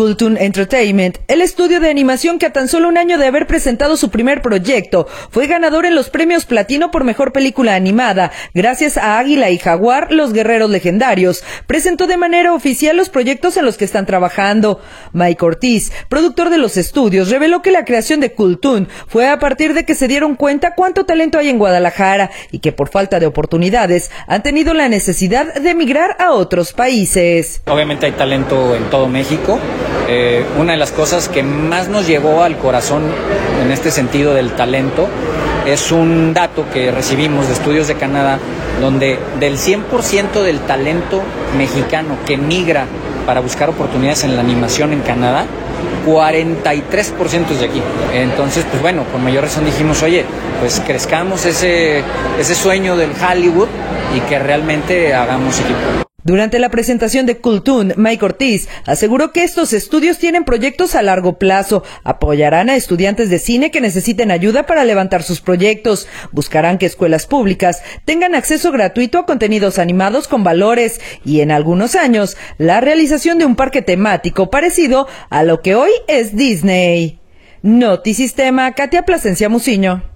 Kultoon Entertainment, el estudio de animación que a tan solo un año de haber presentado su primer proyecto, fue ganador en los premios Platino por Mejor Película Animada, gracias a Águila y Jaguar, Los Guerreros Legendarios. Presentó de manera oficial los proyectos en los que están trabajando. Mike Ortiz, productor de los estudios, reveló que la creación de Kultoon fue a partir de que se dieron cuenta cuánto talento hay en Guadalajara y que por falta de oportunidades han tenido la necesidad de emigrar a otros países. Obviamente hay talento en todo México. Una de las cosas que más nos llegó al corazón en este sentido del talento es un dato que recibimos de Estudios de Canadá, donde del 100% del talento mexicano que migra para buscar oportunidades en la animación en Canadá, 43% es de aquí. Entonces, pues bueno, con mayor razón dijimos, oye, pues crezcamos ese sueño del Hollywood y que realmente hagamos equipo. Durante la presentación de Kultoon, Mike Ortiz aseguró que estos estudios tienen proyectos a largo plazo, apoyarán a estudiantes de cine que necesiten ayuda para levantar sus proyectos, buscarán que escuelas públicas tengan acceso gratuito a contenidos animados con valores y en algunos años la realización de un parque temático parecido a lo que hoy es Disney. Notisistema, Katia Plasencia Muciño.